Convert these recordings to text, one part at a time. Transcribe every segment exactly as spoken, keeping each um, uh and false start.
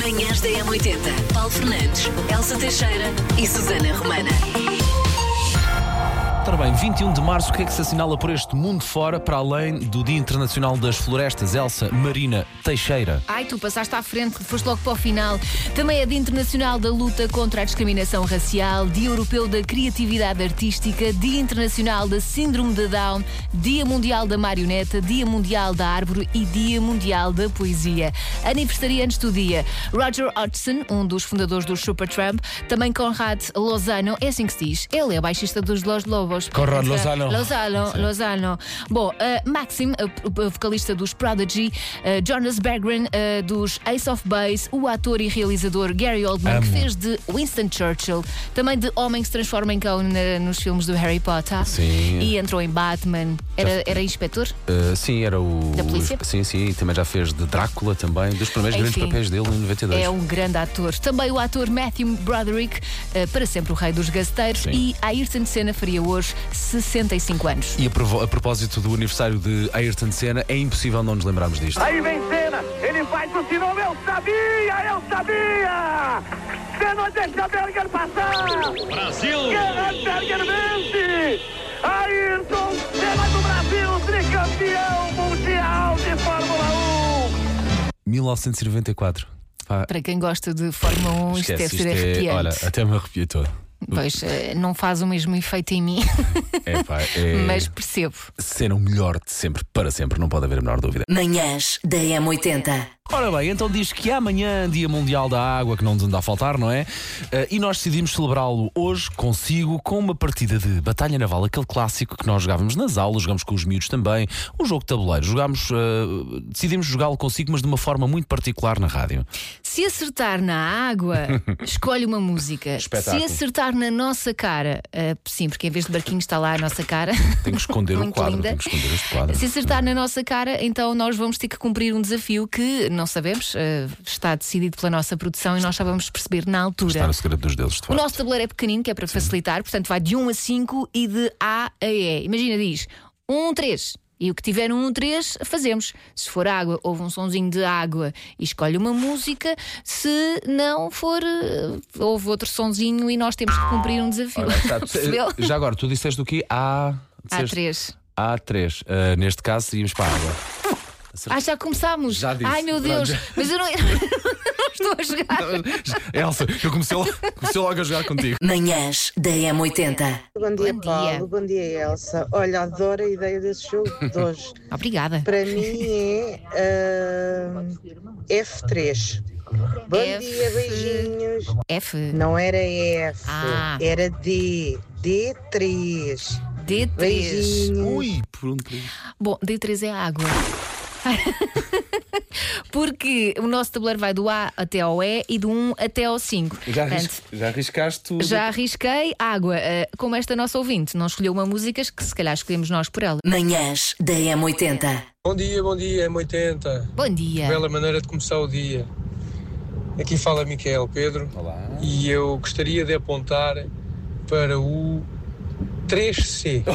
Manhãs da M oitenta. Paulo Fernandes, Elsa Teixeira e Susana Romana. Ora bem, vinte e um de março, o que é que se assinala por este mundo fora, para além do Dia Internacional das Florestas? Elsa Marina Teixeira. Ai, tu passaste à frente, foste logo para o final. Também é Dia Internacional da Luta contra a Discriminação Racial, Dia Europeu da Criatividade Artística, Dia Internacional da Síndrome de Down, Dia Mundial da Marioneta, Dia Mundial da Árvore e Dia Mundial da Poesia. Aniversariantes do dia: Roger Hodgson, um dos fundadores do Supertramp, também Conrad Lozano, é assim que se diz, ele é baixista dos Los Lobos. Conrad Lozano. Lozano, Lozano. Bom, uh, Maxim, uh, vocalista dos Prodigy, uh, Jonas Berggren, uh, dos Ace of Base, o ator e realizador Gary Oldman, Amo. que fez de Winston Churchill, também de Homem que se transforma em cão na, nos filmes do Harry Potter. Sim. E entrou em Batman. Era, era inspetor? Uh, sim, era o. Da polícia? Sim, sim, e também já fez de Drácula também, dos primeiros Enfim, grandes papéis dele em noventa e dois. É um grande ator. Também o ator Matthew Broderick, uh, para sempre o rei dos gasteiros. Sim. E Ayrton Senna faria hoje sessenta e cinco anos. E a, provo- a propósito do aniversário de Ayrton Senna, é impossível não nos lembrarmos disto. Aí vem Senna, ele faz o sinal, eu sabia, eu sabia! Senna deixa Berger passar! Brasil! Gerhard Berger vence! Ayrton Senna do Brasil, tricampeão mundial de Fórmula um! mil novecentos e noventa e quatro. Pá, Para quem gosta de Fórmula um, isto esquece, deve ser isto é- arrepiante. Olha, até me arrepiei todo. Pois, eh, não faz o mesmo efeito em mim, É, pá, é... mas percebo. Ser o melhor de sempre, para sempre, não pode haver a menor dúvida. Manhãs da M oitenta. Ora bem, então diz que amanhã, Dia Mundial da Água, que não nos anda a faltar, não é? Uh, e nós decidimos celebrá-lo hoje consigo com uma partida de Batalha Naval, aquele clássico que nós jogávamos nas aulas, jogamos com os miúdos também, um jogo de tabuleiro. Jogámos, uh, decidimos jogá-lo consigo, mas de uma forma muito particular na rádio. Se acertar na água, escolhe uma música. Espetáculo. Se acertar na nossa cara, uh, sim, porque em vez de barquinho está lá a nossa cara. Tenho que esconder o Muito quadro, linda. tenho que esconder este quadro. Se acertar na nossa cara, então nós vamos ter que cumprir um desafio que não sabemos, uh, está decidido pela nossa produção e nós só vamos perceber na altura. Está no segredo dos deles, de O facto. nosso tabuleiro é pequenino, que é para facilitar, portanto vai de um a cinco e de A a E. Imagina, diz um, três. E o que tiver um, três, fazemos. Se for água, ouve um sonzinho de água e escolhe uma música. Se não for, uh, ouve outro sonzinho e nós temos que cumprir um desafio. Ora, está- Percebeu? Já agora, tu disseste o quê? A... A disseste- três. A três. Uh, neste caso, seguimos para a água. Ah, já começámos. Já disse. Ai meu Pronto, Deus, já. mas eu não, não estou a jogar. Elsa, eu comecei logo, comecei logo a jogar contigo. Manhãs da M oitenta. Bom dia, Bom dia. Paulo. Bom dia, Elsa. Olha, adoro a ideia desse jogo de hoje. Obrigada. Para mim é ah, F três. Bom F. dia, beijinhos. F. Não era F, Ah. era D. D três. D três. Beijinhos. Ui, por um bocadinho. Bom, D três é água. Porque o nosso tabuleiro vai do A até ao E e do um até ao cinco. Já, Portanto, arris- já arriscaste tudo. já arrisquei água. Uh, como esta nossa ouvinte não escolheu uma música, que se calhar escolhemos nós por ela. Manhãs da M oitenta. Bom dia, bom dia, M oitenta. Bom dia. Bela maneira de começar o dia. Aqui fala Micael Pedro. Olá. E eu gostaria de apontar para o três C.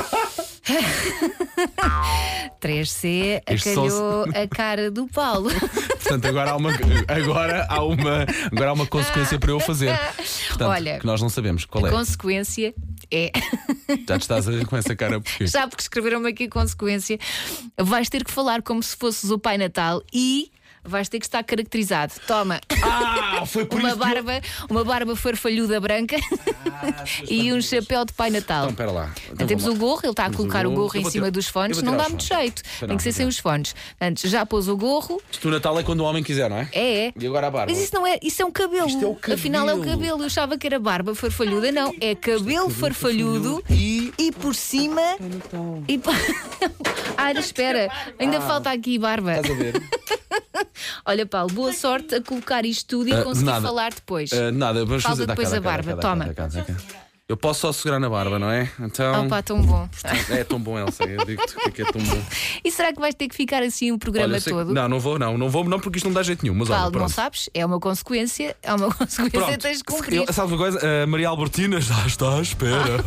três C Este acalhou a cara do Paulo. Portanto, agora há uma, agora há uma, agora há uma consequência para eu fazer. Portanto, Olha, que nós não sabemos qual A é. consequência é. Já te estás a rir com essa cara porque. Já porque escreveram-me aqui a consequência. Vais ter que falar como se fosses o Pai Natal e vais ter que estar caracterizado. Toma. Ah, foi por Uma isso que eu- barba, uma barba farfalhuda branca e um chapéu de Pai Natal. Então, espera lá. Então, Temos o vamos lá. gorro, ele está a Temos colocar o o gorro. gorro Eu em vou cima tirar- dos eu fones, vou não tirar dá os muito fones. jeito. Espera, Tem que ser não, sem não. os fones. Antes, já pôs o gorro, Isto o Natal é quando o homem quiser, não é? é, é. E agora a barba. Mas isso não é, isso é um cabelo. Isto é o cabelo. Afinal é o cabelo. Eu achava que era barba farfalhuda, não. É cabelo farfalhudo E. e por cima. E po- Ah, espera, ainda falta aqui barba. Estás a ver? Olha, Paulo, boa sorte a colocar isto tudo e Ah, conseguir nada. falar depois. Ah, nada, vamos Falta fazer. Dá cá, depois dá a cá, dá barba. cá, dá cá, Toma. dá cá, dá cá. Eu posso só segurar na barba, não é? Então. Opa, tão bom. É tão bom, Elsa. Eu digo-te que é, que é tão bom. E será que vais ter que ficar assim o programa Olha, eu sei que- todo? Não, não vou, não, não vou, não, porque isto não dá jeito nenhum. Mas Paulo, olha, não pronto. sabes? É uma consequência. É uma consequência que Pronto. tens de cumprir. Eu- Sabe uma coisa? A Maria Albertina já está à espera.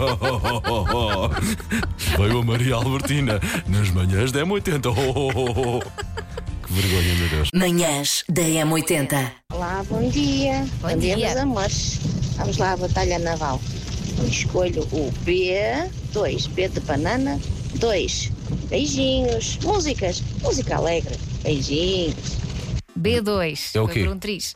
Veio a Maria Albertina nas manhãs da M oitenta. Que vergonha, meu Deus. Manhãs da M oitenta. Olá, Olá, bom dia. Bom Bom dia, dia. meus amores. Vamos lá à Batalha Naval. Escolho o B, dois, B de banana, dois. Beijinhos. Músicas. Música alegre. Beijinhos. B dois. É o Foi quê? por um triz.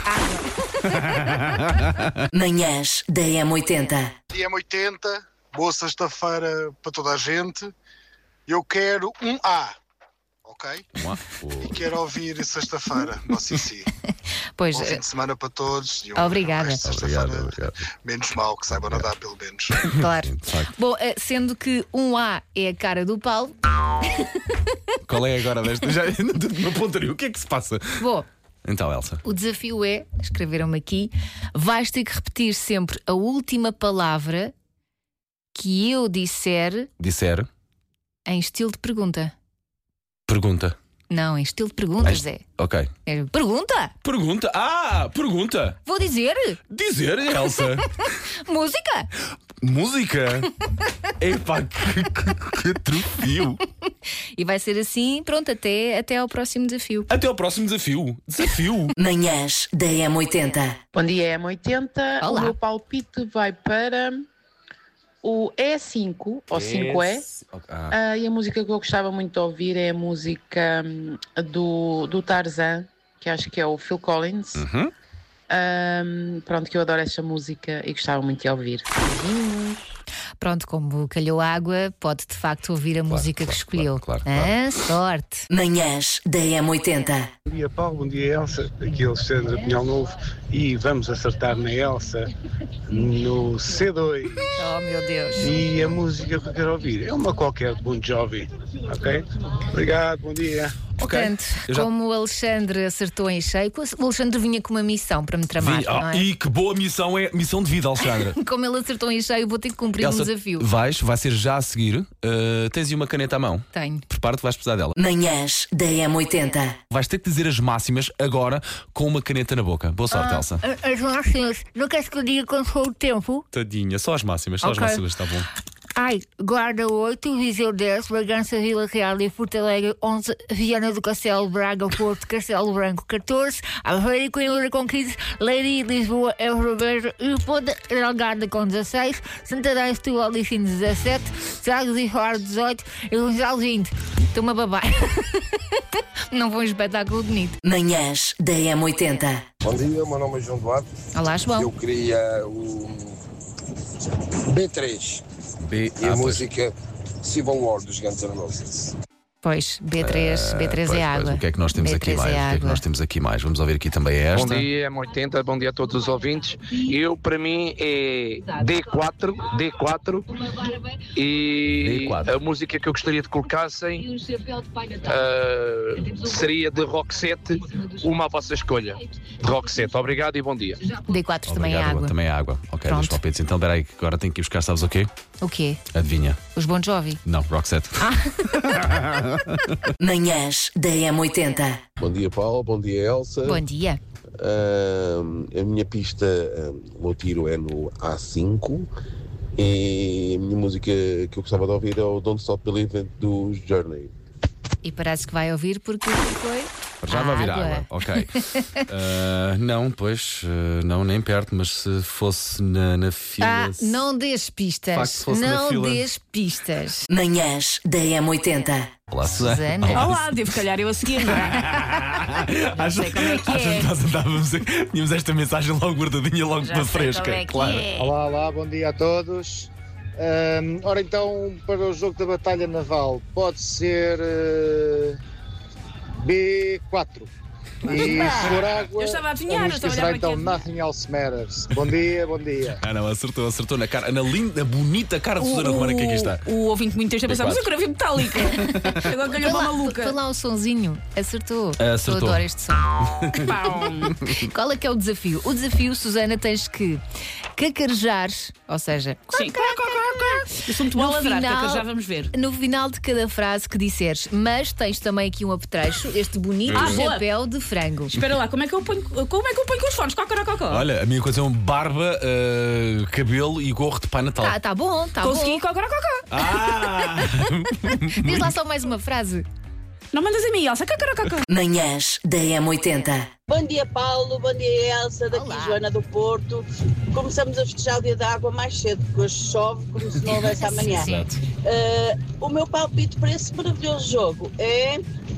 Manhãs da M oitenta. Dia oitenta, boa sexta-feira para toda a gente. Eu quero um A, ok? E quero ouvir sexta-feira no C C. Pois, Bom fim eh, de semana para todos. E um Obrigada. resto de sexta-feira Obrigado, obrigado. menos mal, que saibam nadar pelo menos. claro. De facto. Bom, eh, sendo que um A é a cara do Paulo, Qual é agora desta? Já me apontaria. O que é que se passa? bom, Então, Elsa. o desafio é, escreveram-me aqui, vais ter que repetir sempre a última palavra que eu disser Disser, em estilo de pergunta. pergunta. Não, em estilo de pergunta, Em- Zé. Ok. É, pergunta! Pergunta. Ah, pergunta. Vou dizer! Dizer, Elsa. Música! Música. Epá, que, que, que atrofio. E vai ser assim, pronto, até, até ao próximo desafio. Até ao próximo desafio. Desafio. Manhãs da M oitenta. Bom dia, M oitenta. Olá. O meu palpite vai para o E cinco, ou cinco E. Ah, Ah, e a música que eu gostava muito de ouvir é a música hum, do, do Tarzan, que acho que é o Phil Collins. uhum. Ahm, pronto, que eu adoro essa música e gostava muito de ouvir. Beijinhos. Pronto, como calhou água, pode de facto ouvir a música claro, que escolheu. claro, claro, Ah, sorte! Manhãs da M oitenta. Bom dia, Paulo. Bom dia, Elsa. Aqui é Alexandre Pinhal Novo. E vamos acertar na Elsa no C dois. Oh meu Deus! E a música que eu quero ouvir é uma qualquer de Bon Jovi. Ok? Obrigado, bom dia. Ok. Portanto, Eu já- como o Alexandre acertou em cheio, o Alexandre vinha com uma missão para me tramar, Vi- não ah, é? E que boa missão é missão de vida, Alexandra. Como ele acertou em cheio, vou ter que cumprir Elsa, um desafio. vais, vai ser já a seguir. Uh, tens aí uma caneta à mão. Tenho. Prepara-te, vais precisar dela. Manhãs da M oitenta. Vais ter que dizer as máximas agora com uma caneta na boca. Boa sorte, Elsa. As máximas, não queres que eu diga quando for o tempo? Tadinha, só as máximas, só Ok. as máximas, está bom. Ai, Guarda oito, Viseu dez, Bragança, Vila Real e Porto Alegre onze, Viana do Castelo, Braga, Porto, Castelo Branco catorze, Aveiro e Coimbra com quinze, Leiria, Lisboa, Évora Beja e Ponta Delgada com dezasseis, Santarém, Setúbal e Sines dezassete, Sagres e Faro dezoito e Funchal vinte. Estou-me a babar. Não foi um espetáculo bonito. Manhãs da M oitenta. Bom dia, meu nome é João Duarte. Olá, João. Eu queria o B três B, e a ah, música Civil War dos Guns N' Roses. Pois, B três, B três Pois, é pois, água. o que é que nós temos B aqui três mais? é O que é que água. nós temos aqui mais? Vamos ouvir aqui também esta. Bom dia, M oitenta, bom dia a todos os ouvintes. Eu, para mim, é D quatro, D quatro e D quatro. a música que eu gostaria de colocassem ah, seria de Roxette, uma à vossa escolha. De Roxette, obrigado e bom dia. D quatro também é Obrigado, água. também é água. Ok, Pronto. dois palpites. Então, peraí, que agora tenho que ir buscar, sabes o quê? O quê? Adivinha? Os Bon Jovi? Não, Roxette. Manhãs da M oitenta. Bom dia, Paulo. Bom dia, Elsa. Bom dia. Ahm, a minha pista, ahm, o meu tiro é no A cinco. E a minha música que eu gostava de ouvir é o Don't Stop Believing dos Journey. E parece que vai ouvir porque foi. Já vai vir água. Ok. Ah, não, pois, ah, não, nem perto, mas se fosse na, na fila. Ah, não dês Facto, pistas. se fosse na Não fila. dês pistas. Manhãs da M oitenta. Olá, Susana. Susana. Olá. Olá, devo calhar eu a seguir, não é? Não sei como é que Achas é. que nós andávamos, tínhamos esta mensagem logo guardadinha, logo Já para sei fresca. como é que Claro. é. Olá, olá, bom dia a todos. Ahm, ora então, para o jogo da Batalha Naval, pode ser eh, B quatro. E se for água, Eu estava a adivinhar, a eu música estava a será olhar então para aqui. Nothing Else Matters. Bom dia, bom dia. Ah, não, acertou, acertou na cara, na linda, bonita cara de Susana Romana, que aqui está. O ouvinte muito tempo a pensar, mas eu quero ver Metallica. Agora Foi calhou uma lá, maluca. foi lá o sonzinho. Acertou. Acertou. Eu adoro este som. Pau. Qual é que é o desafio? O desafio, Susana, tens que cacarejar, ou seja, Sim. Eu sou muito boa a ladrar, que já vamos ver. no final de cada frase que disseres, mas tens também aqui um apetrecho, este bonito Ah, boa. chapéu de frango. Espera lá, como é que eu ponho, como é que eu ponho com os fones? Cocoró, cocó. Olha, a minha coisa é um barba, ah, cabelo e gorro de Pai Natal. Tá, tá bom, tá Consegui, bom. cocoró, cocó. Ah! Diz lá só mais uma frase. Não mandas a mim, Elsa. Cacaracacá. Manhãs da M oitenta. Bom dia, Paulo. Bom dia, Elsa. Daqui Olá. Joana do Porto. Começamos a festejar o dia da água mais cedo, porque hoje chove como se não houvesse amanhã. Uh, o meu palpite para esse maravilhoso jogo é...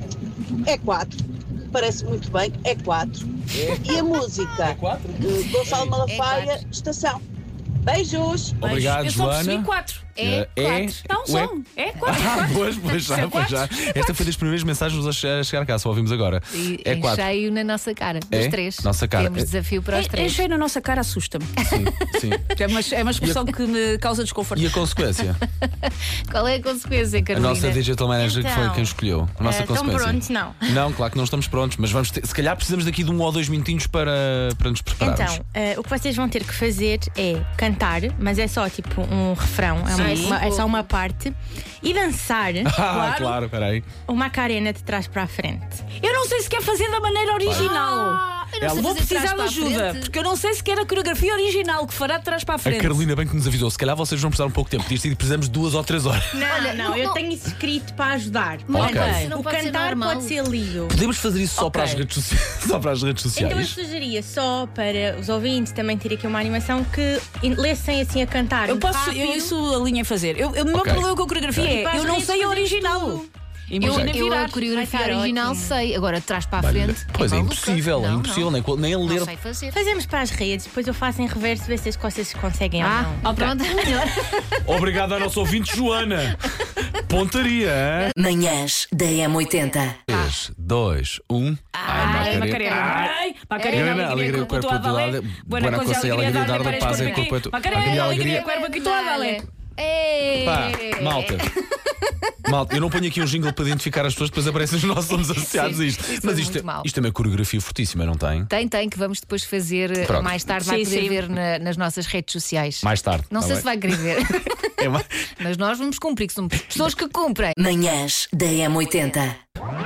é quatro. Parece muito bem, é quatro. É. E a música? É quatro? Uh, Gonçalo Malafaia, é Estação. Beijos. Obrigado, eu Joana. Eu só percebi quatro. É, é quatro. Não, são. É quatro. Ah, pois, pois já, pois já. Esta foi das primeiras mensagens a chegar cá, só ouvimos agora. E é quatro. Encheio na nossa cara, dos é? três. Nossa cara. Temos desafio para os é, três. Encheio na nossa cara assusta-me. Sim, sim. É uma, é uma expressão a... que me causa desconforto. E a consequência? Qual é a consequência, Carolina? A nossa Digital Manager então, que foi quem escolheu. A nossa uh, consequência. Estão prontos, não? Não, claro que não estamos prontos, mas vamos ter, se calhar precisamos daqui de um ou dois minutinhos para, para nos prepararmos. Então, uh, o que vocês vão ter que fazer é cantar, mas é só tipo um refrão, é, uma, uma, é só uma parte, e dançar. Ah, claro, claro, peraí. Uma Macarena de trás para a frente. Eu não sei se quer fazer da maneira original. Ah, eu não sei Vou precisar de ajuda, porque eu não sei se quer a coreografia original que fará de trás para a frente. A Carolina bem que nos avisou, se calhar vocês vão precisar um pouco de tempo disto e precisamos de duas ou três horas. Não, Olha, não, não, eu não... tenho isso escrito para ajudar. Okay. O pode cantar pode ser lido. Podemos fazer isso só, okay. para as redes sociais, só para as redes sociais. Então eu sugeria só para os ouvintes também ter aqui uma animação que lessem assim a cantar. Eu posso, eu isso alinho a fazer. Eu, o meu okay. problema com a coreografia okay. é eu não sei a original. Imagina eu, eu a coreografia original ótimo. sei, agora de trás para a frente. Pois é, é impossível, não, é impossível, não. nem, nem a ler. Não sei fazer. Fazemos para as redes, depois eu faço em reverso ver se as coisas conseguem ah, ou não. Okay. Pronto, é melhor. Obrigado ao nosso ouvinte, Joana. Pontaria, hein? Manhãs da M oitenta. três, dois, um. Ai, Macarena. Ai, Macarena, alegria o corpo do lado. Buena cosa e alegria dar de paz em corpo. Macarena, alegria o corpo aqui do lado. Pá, malta. Malta, eu não ponho aqui um jingle para identificar as pessoas, depois aparecem os nossos somos associados sim, a isto. isso Mas é isto, é, isto é uma coreografia fortíssima, não tem? Tem, tem, que vamos depois fazer Pronto. mais tarde. Vai sim, poder sim. ver na, nas nossas redes sociais. Mais tarde. Não tá sei bem. se vai querer ver. É uma... Mas nós vamos cumprir, que somos pessoas que cumprem. Manhãs da M oitenta.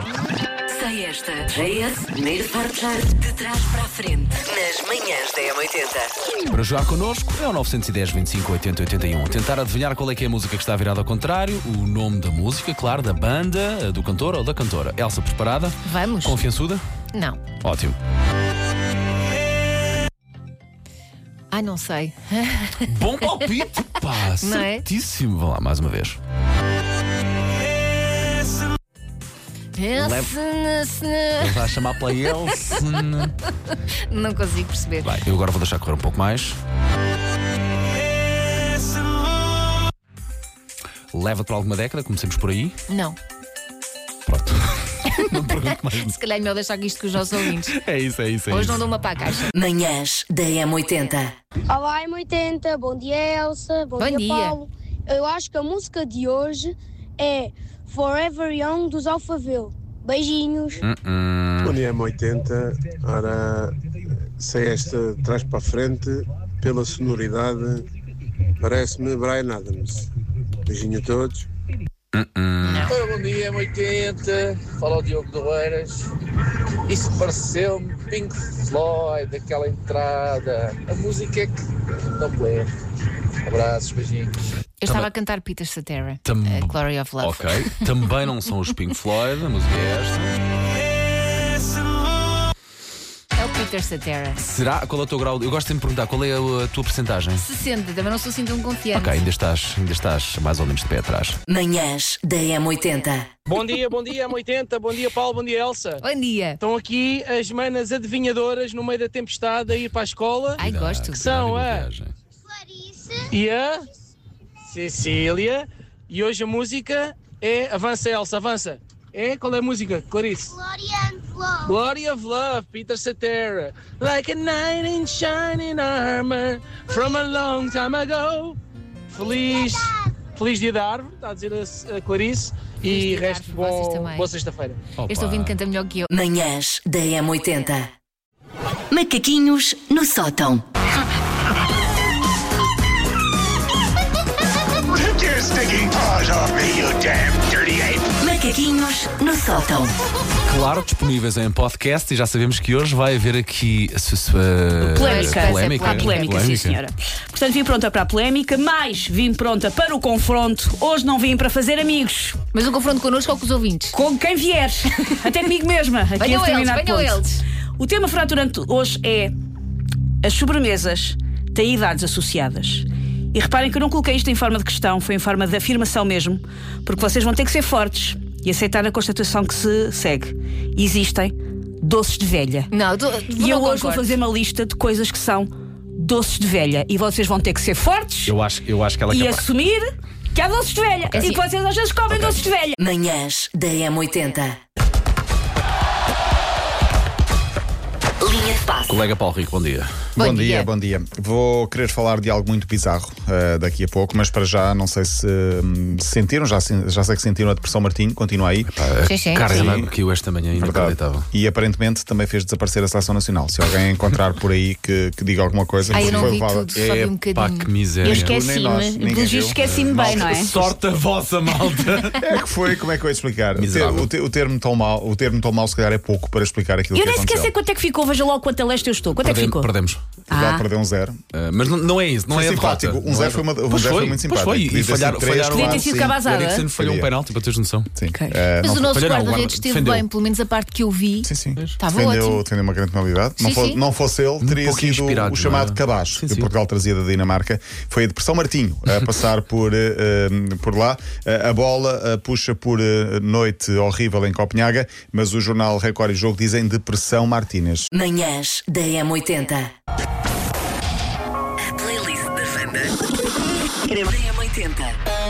Sei esta. J S, primeiro partilhar de trás para a frente. Nas manhãs da M oitenta. Para jogar connosco é o nove um zero, vinte e cinco, oitenta, oitenta e um. Tentar adivinhar qual é que é a música que está virada ao contrário, o nome da música, claro, da banda, do cantor ou da cantora. Elsa, preparada? Vamos. Confiançuda? Não. Ótimo. Ai, não sei. Bom palpite, pá, certíssimo. Vamos lá, mais uma vez. Ele vai chamar pela Elsa. Não consigo perceber. Bem, eu agora vou deixar correr um pouco mais. Leva-te para alguma década, comecemos por aí. Não. Pronto. Não pergunto mais. Se calhar é melhor deixar isto com os nossos ouvintes. É isso, é isso. É Hoje isso. não dou uma para a caixa. Manhãs da M oitenta. Olá, M oitenta. Bom dia, Elsa. Bom, Bom dia, dia, Paulo. Eu acho que a música de hoje é Forever Young dos Alphaville. Beijinhos. Uh-uh. Bom dia, M oitenta. Ora, sei esta de trás para a frente, pela sonoridade, parece-me Bryan Adams. Beijinho a todos. Uh-uh. Ora, bom dia, M oitenta. Fala o Diogo do Eiras. Isso pareceu-me Pink Floyd, aquela entrada. A música é que não me lembro. Abraços, beijinhos. Eu estava a cantar Peter Cetera, Tam... uh, Glory of Love. Ok, também não são os Pink Floyd, a música é esta. É o Peter Cetera. Será? Qual é o teu grau? Eu gosto sempre de perguntar qual é a tua percentagem. sessenta, também não sou assim tão confiante. Ok, ainda estás, ainda estás mais ou menos de pé atrás. Manhãs da M oitenta. Bom dia, bom dia, M oitenta. Bom dia, Paulo. Bom dia, Elsa. Bom dia. Estão aqui as manas adivinhadoras no meio da tempestade a ir para a escola. Ai, gosto. Que são a e a Cecília. E hoje a música é... Avança, Elsa, avança. É? Qual é a música, Clarice? Glory of Love. Glory of Love, Peter Cetera. Like a knight in shining armor from a long time ago. Feliz... Feliz dia da árvore, está a dizer a, a Clarice. E resto bom, boa sexta-feira. Este ouvinte canta melhor que eu. Manhãs da M oitenta. Macaquinhos no sótão. Take your stinking paws off me, you damn dirty ape! Macaquinhos no sótão. Claro, disponíveis em podcast e já sabemos que hoje vai haver aqui uh, polémica. Polémica. Para a polémica, polémica, sim senhora. Portanto, vim pronta para a polémica, mas vim pronta para o confronto. Hoje não vim para fazer amigos. Mas o confronto connosco ou com os ouvintes? Com quem vier. Até comigo mesma. Aqui venham a eles, venham eles. O tema fraturante hoje é: as sobremesas têm idades associadas. E reparem que eu não coloquei isto em forma de questão, foi em forma de afirmação mesmo, porque vocês vão ter que ser fortes e aceitar a constatação que se segue. Existem doces de velha. Não, do, e eu hoje vou fazer uma lista de coisas que são doces de velha. E vocês vão ter que ser fortes eu acho, eu acho que ela e capaz... assumir que há doces de velha. Assim. E que vocês às vezes comem okay. doces de velha. Manhãs da M oitenta. Linha de passe. Colega Paulo Rico, bom dia. Bom, bom dia. dia, bom dia. Vou querer falar de algo muito bizarro uh, daqui a pouco, mas para já não sei se um, sentiram, já, já sei que sentiram a depressão Martinho, continua aí. Sim, sim. Carga de água que eu esta manhã inacreditável. E aparentemente também fez desaparecer a Seleção Nacional. Se alguém encontrar por aí que, que diga alguma coisa, Ai, eu não foi vi levado. Tudo, só vi um bocadinho. Pá, que miséria. Eu esqueci-me, pelo visto esqueci-me bem, não é? Sorte a vossa malta. É que foi, como é que eu ia explicar? O, ter, o, ter, o, termo tão mal, o termo tão mal se calhar é pouco para explicar aquilo eu que aconteceu. Eu nem sequer sei quanto é que ficou, veja logo quanto a leste eu estou. Quanto Perdemos, é que ficou? Perdemos. Já ah. perdeu um zero. Uh, mas não, não é isso, não foi é simpático. Um zero foi, uma, um zero foi muito simpático. Pois foi, e falharam. Podia ter sido cabazada. Eriksen falhou um penalti, para teres noção. Sim. Okay. Uh, mas o nosso guarda-redes esteve bem, pelo menos a parte que eu vi. Sim, sim. Estava defendeu, ótimo. Defendeu uma grande penalidade. Sim, não, for, não fosse ele, teria um sido o chamado cabaz que Portugal trazia da Dinamarca. Foi a depressão Martinho a passar por, uh, por lá. Uh, a bola uh, puxa por uh, noite horrível em Copenhaga, mas o jornal Record e Jogo dizem depressão Martínez. Manhãs da M oitenta. A playlist da Wanda. Da M oitenta.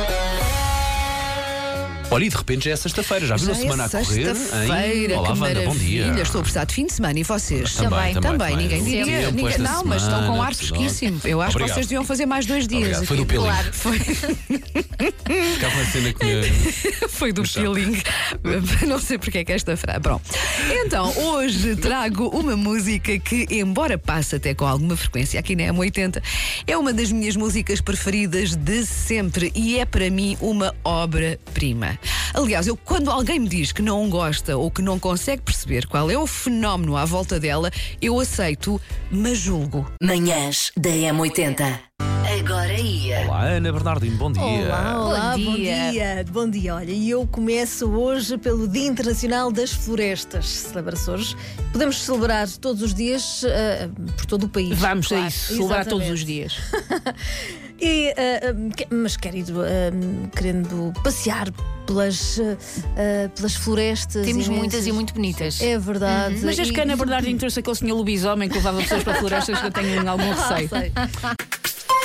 Olha, e de repente já é sexta-feira, já viu a semana é a correr? Sexta-feira, Olá, que Wanda, bom dia. Estou a gostar de fim de semana e vocês? Também, também. também. Ninguém diria. Ninguém, não, mas estão com ar fresquíssimo. Eu acho Obrigado. que vocês deviam fazer mais dois dias. Obrigado. Foi do peeling. Claro, foi. Ficava uma cena que me... Foi do peeling. Não sei porque é que esta frase. Bom, então, hoje trago uma música que, embora passe até com alguma frequência aqui na M oitenta, é uma das minhas músicas preferidas de sempre e é para mim uma obra-prima. Aliás, eu, quando alguém me diz que não gosta ou que não consegue perceber qual é o fenómeno à volta dela, eu aceito, mas julgo. Manhãs da M oitenta. Agora ia. Olá, Ana Bernardino, bom dia. Olá, olá, bom dia. Bom dia. Bom dia, olha, e eu começo hoje pelo Dia Internacional das Florestas. Celebra-se hoje. Podemos celebrar todos os dias uh, por todo o país. Vamos claro. a isso, celebrar todos os dias. E, uh, mas querido, uh, querendo passear pelas, uh, pelas florestas. Temos imensas. muitas e muito bonitas. É verdade. Uhum. Mas desde que a Ana Bernardino trouxe aquele senhor lobisomem que levava pessoas para florestas, que eu tenho algum receio.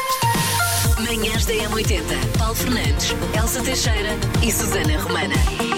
Manhãs da M oitenta. Paulo Fernandes, Elsa Teixeira e Susana Romana.